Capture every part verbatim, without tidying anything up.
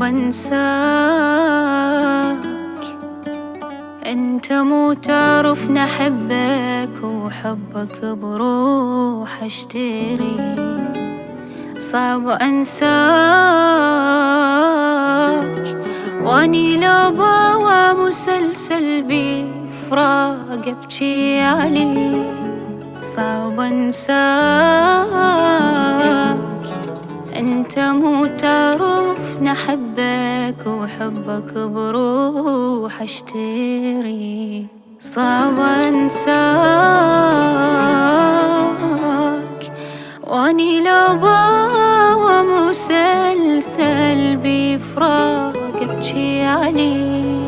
انساك، انت مو تعرفني احبك وحبك بروح اشتري. صعب انساك واني لو باوع مسلسل بفراق ابكي عليه. صعب انساك انت مو تعرفني احبك وحبك بروح اشتري. صعب انساك واني لو باوع مسلسل بفراق ابكي عليه.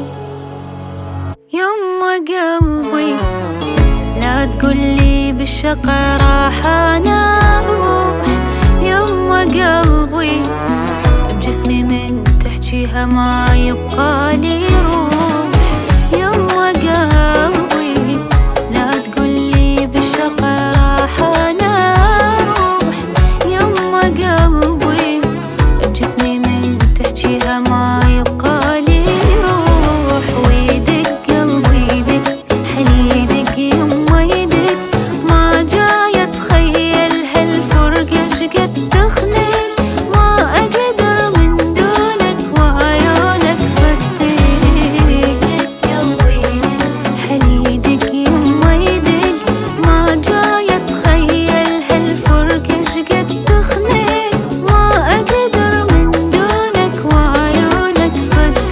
يما قلبي لا تقولي بالشقا راح انا اروح. يما قلبي بجسمي من تحجيها ما يبقى لي روح. يما قلبي لا تقولي بالشقا راح انا اروح. يما قلبي بجسمي من تحجيها ما يبقى لي روح. ويدك قلبي يدك حليدك يما يدك ما جاي اتخيل هالفرقة شقد تخنق. ما اقدر من دونك وعيونك صدق. قلبي يدك حليدك يما يدك ما جاي اتخيل هالفرقة شقد تخنق. ما اقدر من دونك وعيونك صدق.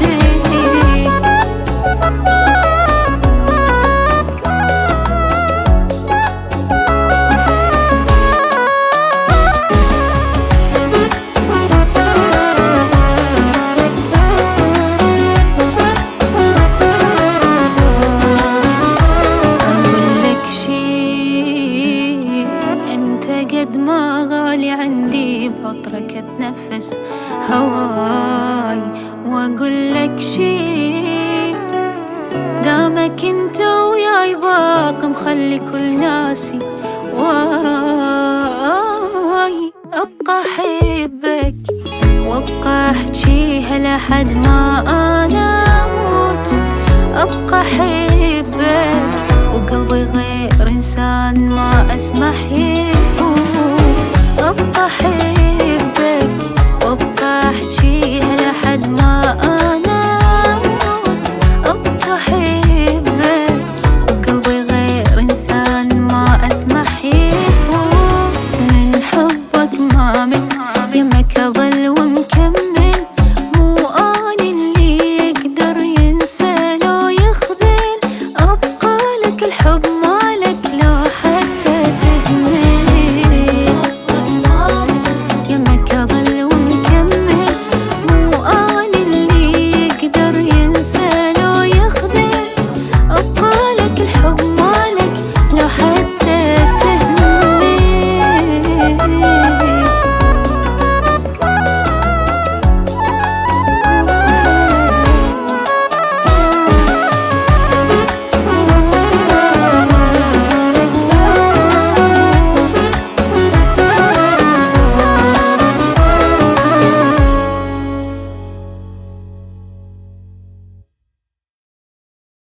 أقولك شي أنت قد ما غالي عندي بعطرك أتنفس هواي. وأقولك شي دامك أنت وياي باق مخلي كل ناسي وراي. أبقى أحبك وأبقى أحجيها لحد ما أنا أموت. أبقى أحبك وقلبي غير إنسان ما أسمح يفوت. أبقى أحبك وأبقى أحجيها لحد ما أنا أموت. أبقى أحبك وقلبي غير إنسان ما أسمح يفوت. من حبك ما من يمك أظل ومكمل.